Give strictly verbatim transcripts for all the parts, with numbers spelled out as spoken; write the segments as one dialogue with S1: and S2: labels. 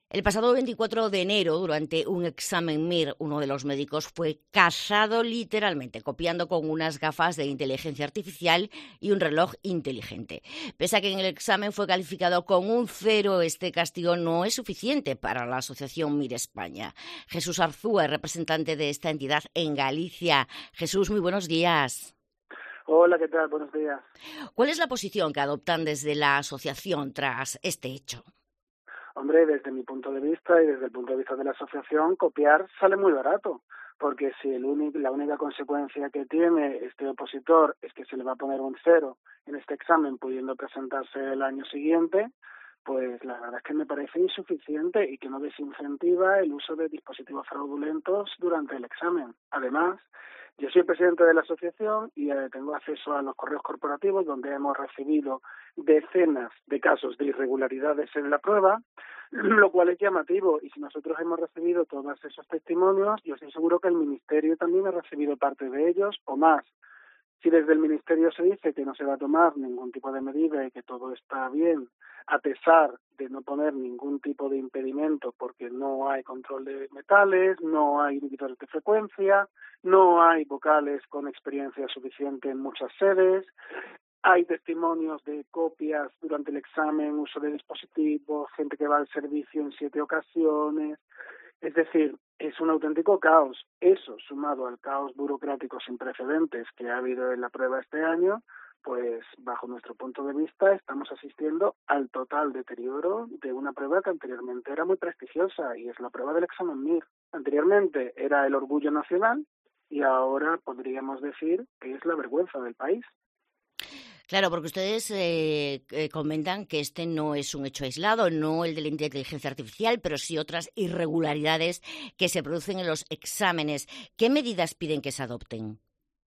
S1: El pasado veinticuatro de enero, durante un examen M I R, uno de los médicos fue casado literalmente, copiando con unas gafas de inteligencia artificial y un reloj inteligente. Pese a que en el examen fue calificado con un cero, este castigo no es suficiente para la Asociación M I R España. Jesús Arzúa es representante de esta entidad en Galicia. Jesús, muy buenos días.
S2: Hola, ¿qué tal? Buenos días.
S1: ¿Cuál es la posición que adoptan desde la asociación tras este hecho?
S2: Hombre, desde mi punto de vista y desde el punto de vista de la asociación, copiar sale muy barato, porque si el único, la única consecuencia que tiene este opositor es que se le va a poner un cero en este examen, pudiendo presentarse el año siguiente, pues la verdad es que me parece insuficiente y que no desincentiva el uso de dispositivos fraudulentos durante el examen. Además, yo soy presidente de la asociación y eh, tengo acceso a los correos corporativos donde hemos recibido decenas de casos de irregularidades en la prueba, lo cual es llamativo. Y si nosotros hemos recibido todos esos testimonios, yo estoy seguro que el Ministerio también ha recibido parte de ellos o más. Si desde el Ministerio se dice que no se va a tomar ningún tipo de medida y que todo está bien, a pesar de no poner ningún tipo de impedimento porque no hay control de metales, no hay inhibidores de frecuencia, no hay vocales con experiencia suficiente en muchas sedes, hay testimonios de copias durante el examen, uso de dispositivos, gente que va al servicio en siete ocasiones. Es decir, es un auténtico caos. Eso, sumado al caos burocrático sin precedentes que ha habido en la prueba este año, pues bajo nuestro punto de vista estamos asistiendo al total deterioro de una prueba que anteriormente era muy prestigiosa y es la prueba del examen M I R. Anteriormente era el orgullo nacional y ahora podríamos decir que es la vergüenza del país.
S1: Claro, porque ustedes eh, eh, comentan que este no es un hecho aislado, no el de la inteligencia artificial, pero sí otras irregularidades que se producen en los exámenes. ¿Qué medidas piden que se adopten?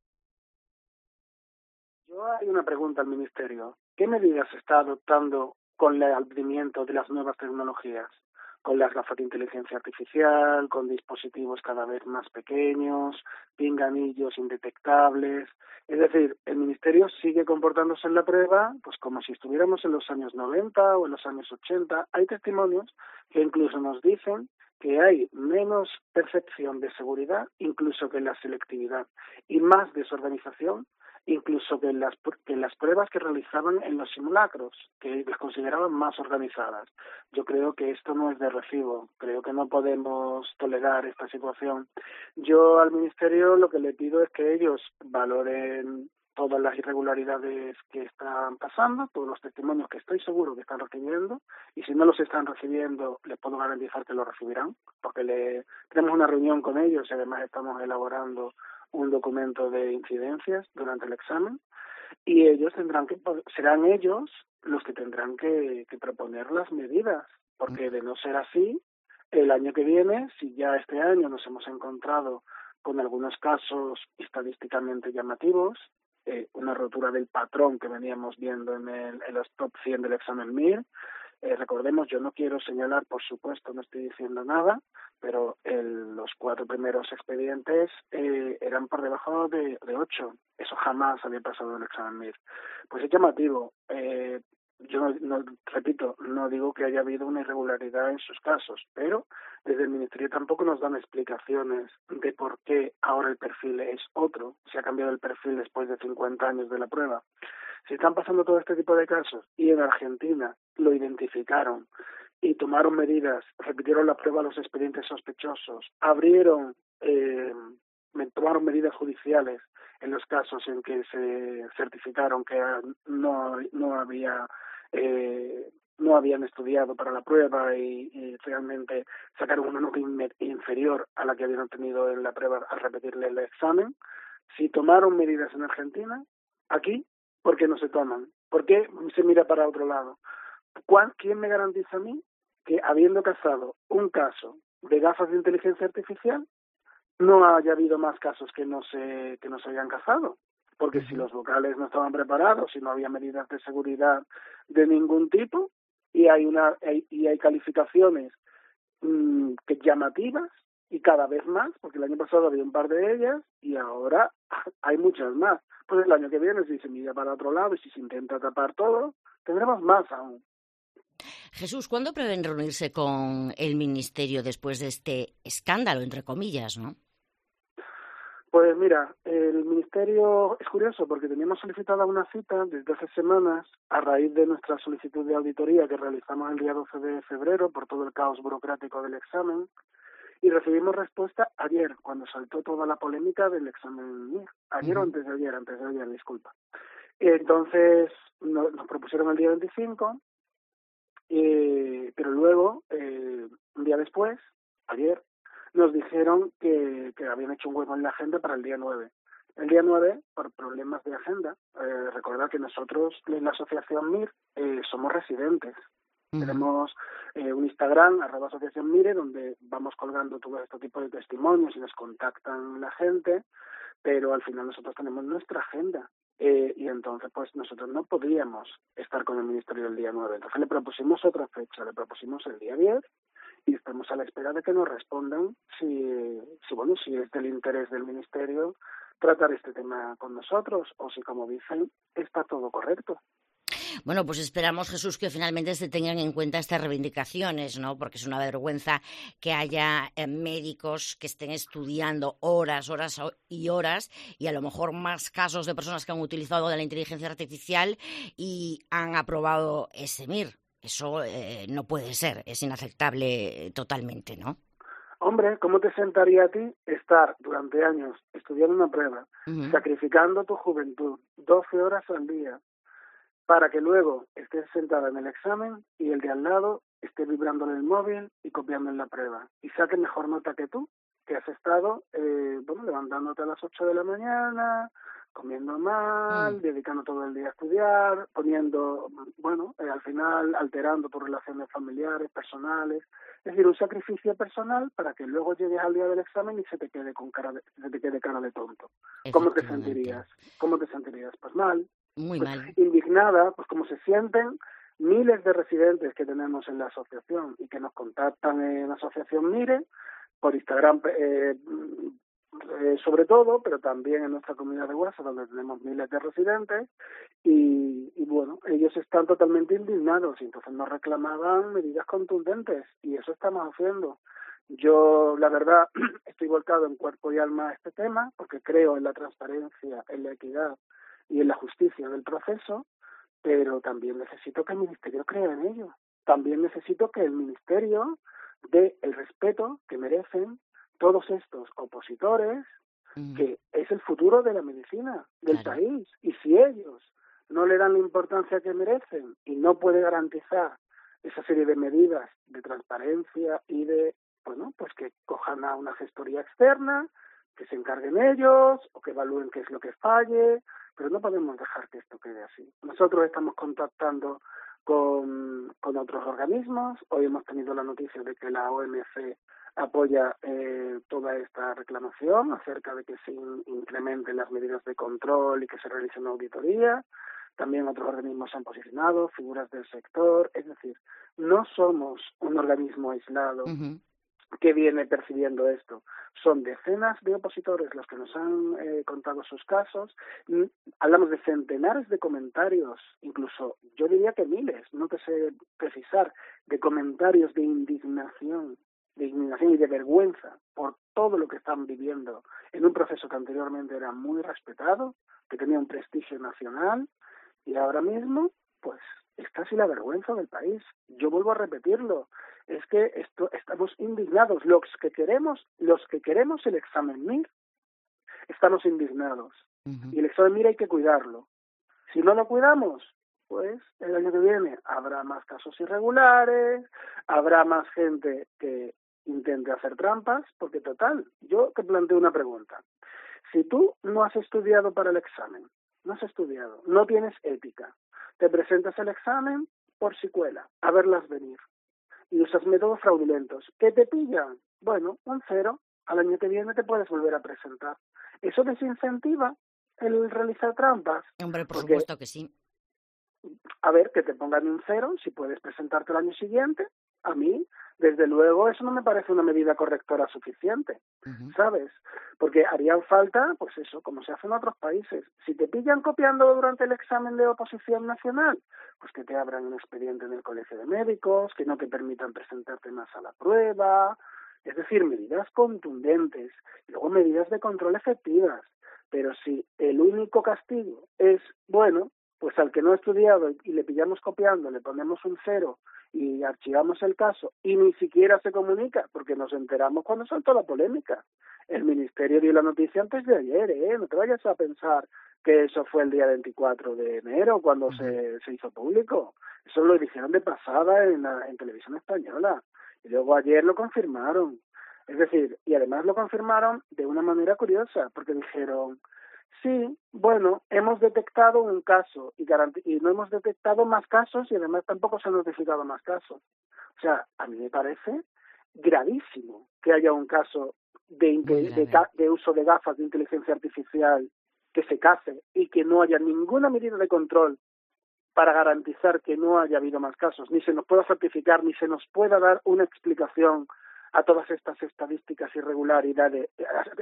S2: Yo hay una pregunta al Ministerio. ¿Qué medidas se está adoptando con el advenimiento de las nuevas tecnologías? Con las gafas de inteligencia artificial, con dispositivos cada vez más pequeños, pinganillos indetectables. Es decir, el Ministerio sigue comportándose en la prueba pues como si estuviéramos en los años noventa o en los años ochenta. Hay testimonios que incluso nos dicen que hay menos percepción de seguridad, incluso que en la selectividad, y más desorganización, incluso que en las, que en las pruebas que realizaban en los simulacros, que las consideraban más organizadas. Yo creo que esto no es de recibo, creo que no podemos tolerar esta situación. Yo al Ministerio lo que le pido es que ellos valoren todas las irregularidades que están pasando, todos los testimonios que estoy seguro que están recibiendo, y si no los están recibiendo, les puedo garantizar que los recibirán, porque le, tenemos una reunión con ellos y además estamos elaborando un documento de incidencias durante el examen, y ellos tendrán que, serán ellos los que tendrán que, que proponer las medidas, porque de no ser así, el año que viene, si ya este año nos hemos encontrado con algunos casos estadísticamente llamativos, eh, una rotura del patrón que veníamos viendo en, el, en los top cien del examen M I R. Eh, recordemos, yo no quiero señalar, por supuesto, no estoy diciendo nada, pero el, los cuatro primeros expedientes eh, eran por debajo de, de ocho. Eso jamás había pasado en el examen M I R. Pues es llamativo. Eh, yo, no, no, repito, no digo que haya habido una irregularidad en sus casos, pero desde el Ministerio tampoco nos dan explicaciones de por qué ahora el perfil es otro, se ha cambiado el perfil después de cincuenta años de la prueba. Si están pasando todo este tipo de casos y en Argentina lo identificaron y tomaron medidas, repitieron la prueba a los expedientes sospechosos, abrieron, eh, tomaron medidas judiciales en los casos en que se certificaron que no, no había eh, no habían estudiado para la prueba y, y realmente sacaron una nota inferior a la que habían obtenido en la prueba al repetirle el examen. Si tomaron medidas en Argentina, aquí, ¿por qué no se toman? ¿Por qué se mira para otro lado? ¿Quién me garantiza a mí que habiendo cazado un caso de gafas de inteligencia artificial, no haya habido más casos que no se, que no se hayan cazado? Porque si los vocales no estaban preparados, si no había medidas de seguridad de ningún tipo, y hay una hay, y hay calificaciones mmm, que llamativas, y cada vez más, porque el año pasado había un par de ellas, y ahora hay muchas más. Pues el año que viene, si se mira para otro lado y si se intenta tapar todo, tendremos más aún.
S1: Jesús, ¿cuándo prevén reunirse con el Ministerio después de este escándalo, entre comillas, no?
S2: Pues mira, el Ministerio es curioso porque teníamos solicitada una cita desde hace semanas a raíz de nuestra solicitud de auditoría que realizamos el día doce de febrero por todo el caos burocrático del examen y recibimos respuesta ayer, cuando saltó toda la polémica del examen M I R. Ayer uh-huh. o antes de ayer, antes de ayer, disculpa. Entonces nos, nos propusieron el día veinticinco, eh, pero luego, eh, un día después, ayer, nos dijeron que, que habían hecho un hueco en la agenda para el día nueve. El día nueve, por problemas de agenda, eh, recordad que nosotros en la asociación M I R eh, somos residentes. Uh-huh. Tenemos eh, un Instagram, arroba asociación Mire, donde vamos colgando todo este tipo de testimonios y nos contactan la gente, pero al final nosotros tenemos nuestra agenda. Eh, y entonces pues nosotros no podíamos estar con el Ministerio el día nueve. Entonces le propusimos otra fecha, le propusimos el día diez, y estamos a la espera de que nos respondan si, si bueno, si es del interés del Ministerio tratar este tema con nosotros o si, como dicen, está todo correcto.
S1: Bueno, pues esperamos, Jesús, que finalmente se tengan en cuenta estas reivindicaciones, ¿no? Porque es una vergüenza que haya eh, médicos que estén estudiando horas, horas y horas, y a lo mejor más casos de personas que han utilizado de la inteligencia artificial y han aprobado ese M I R. Eso eh, no puede ser, es inaceptable totalmente, ¿no?
S2: Hombre, ¿cómo te sentaría a ti estar durante años estudiando una prueba, uh-huh. sacrificando tu juventud, doce horas al día, para que luego estés sentada en el examen y el de al lado esté vibrando en el móvil y copiando en la prueba y saque mejor nota que tú, que has estado eh, bueno, levantándote a las ocho de la mañana, comiendo mal, mm. dedicando todo el día a estudiar, poniendo, bueno, eh, al final alterando tus relaciones familiares, personales, es decir, un sacrificio personal para que luego llegues al día del examen y se te quede con cara de, se te quede cara de tonto. ¿Cómo te sentirías? ¿Cómo te sentirías? Pues mal.
S1: Muy
S2: pues,
S1: mal.
S2: Indignada, pues como se sienten miles de residentes que tenemos en la asociación y que nos contactan en la asociación Mire, por Instagram eh, eh, sobre todo, pero también en nuestra comunidad de WhatsApp, donde tenemos miles de residentes, y, y bueno, ellos están totalmente indignados y entonces nos reclamaban medidas contundentes y eso estamos haciendo. Yo, la verdad, estoy volcado en cuerpo y alma a este tema porque creo en la transparencia, en la equidad y en la justicia del proceso, pero también necesito que el Ministerio crea en ello. También necesito que el Ministerio dé el respeto que merecen todos estos opositores, uh-huh. que es el futuro de la medicina del claro. país. Y si ellos no le dan la importancia que merecen y no puede garantizar esa serie de medidas de transparencia y de, bueno, pues que cojan a una gestoría externa, que se encarguen ellos o que evalúen qué es lo que falle, pero no podemos dejar que esto quede así. Nosotros estamos contactando con, con otros organismos. Hoy hemos tenido la noticia de que la O M C apoya eh, toda esta reclamación acerca de que se in, incrementen las medidas de control y que se realice una auditoría. También otros organismos se han posicionado, figuras del sector. Es decir, no somos un organismo aislado uh-huh. que viene percibiendo esto. Son decenas de opositores los que nos han eh, contado sus casos. Hablamos de centenares de comentarios, incluso yo diría que miles, no te sé precisar, de comentarios de indignación, de indignación y de vergüenza por todo lo que están viviendo en un proceso que anteriormente era muy respetado, que tenía un prestigio nacional, y ahora mismo, pues, es casi la vergüenza del país. Yo vuelvo a repetirlo, es que esto, estamos indignados. Los que queremos, los que queremos el examen M I R, estamos indignados. Uh-huh. Y el examen M I R hay que cuidarlo. Si no lo cuidamos, pues el año que viene habrá más casos irregulares, habrá más gente que intente hacer trampas, porque total, yo te planteo una pregunta. Si tú no has estudiado para el examen, no has estudiado, no tienes ética, te presentas al examen por si cuela, a verlas venir, y usas métodos fraudulentos, ¿qué te pillan? Bueno, un cero, al año que viene te puedes volver a presentar. ¿Eso desincentiva el realizar trampas?
S1: Hombre, por
S2: Porque,
S1: supuesto que sí.
S2: A ver, que te pongan un cero, si puedes presentarte el año siguiente, a mí, desde luego, eso no me parece una medida correctora suficiente, uh-huh. ¿sabes? Porque harían falta, pues eso, como se hace en otros países. Si te pillan copiando durante el examen de oposición nacional, pues que te abran un expediente en el colegio de médicos, que no te permitan presentarte más a la prueba, es decir, medidas contundentes, y luego medidas de control efectivas. Pero si el único castigo es, bueno, pues al que no ha estudiado y le pillamos copiando, le ponemos un cero y archivamos el caso y ni siquiera se comunica, porque nos enteramos cuando saltó la polémica. El Ministerio dio la noticia antes de ayer, ¿eh? No te vayas a pensar que eso fue el día veinticuatro de enero cuando uh-huh. se, se hizo público. Eso lo dijeron de pasada en, la, en Televisión Española y luego ayer lo confirmaron. Es decir, y además lo confirmaron de una manera curiosa, porque dijeron, sí, bueno, hemos detectado un caso y, garant- y no hemos detectado más casos y además tampoco se han notificado más casos. O sea, a mí me parece gravísimo que haya un caso de, inte- de, ca- de uso de gafas de inteligencia artificial que se case y que no haya ninguna medida de control para garantizar que no haya habido más casos, ni se nos pueda certificar, ni se nos pueda dar una explicación a todas estas estadísticas irregularidades,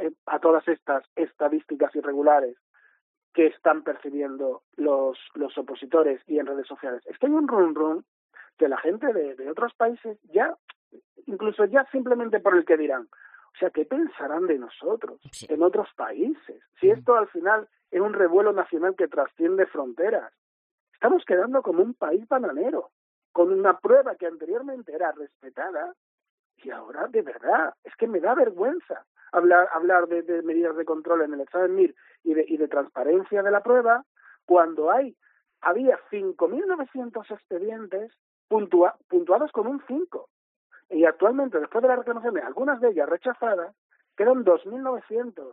S2: a todas estas estadísticas irregulares que están percibiendo los, los opositores y en redes sociales. Es que hay un rum rum que la gente de, de otros países ya, incluso ya simplemente por el que dirán, o sea, ¿qué pensarán de nosotros sí. en otros países? Si esto al final es un revuelo nacional que trasciende fronteras. Estamos quedando como un país bananero, con una prueba que anteriormente era respetada. Y ahora, de verdad, es que me da vergüenza hablar hablar de, de medidas de control en el examen M I R y de, y de transparencia de la prueba cuando hay había cinco mil novecientos expedientes puntua, puntuados con un cinco. Y actualmente, después de la reclamación de algunas de ellas rechazadas, quedan dos mil novecientos.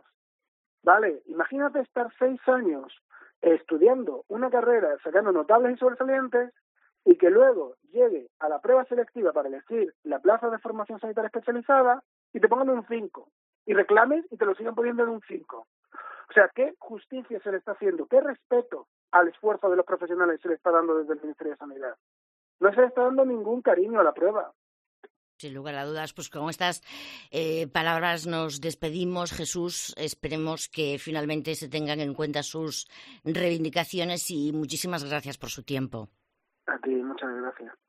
S2: Vale, imagínate estar seis años estudiando una carrera, sacando notables y sobresalientes, y que luego llegue a la prueba selectiva para elegir la plaza de formación sanitaria especializada y te pongan un cinco, y reclames y te lo sigan poniendo en un cinco. O sea, ¿qué justicia se le está haciendo? ¿Qué respeto al esfuerzo de los profesionales se le está dando desde el Ministerio de Sanidad? No se le está dando ningún cariño a la prueba.
S1: Sin lugar a dudas, pues con estas eh, palabras nos despedimos, Jesús. Esperemos que finalmente se tengan en cuenta sus reivindicaciones y muchísimas gracias por su tiempo.
S2: A ti, muchas gracias.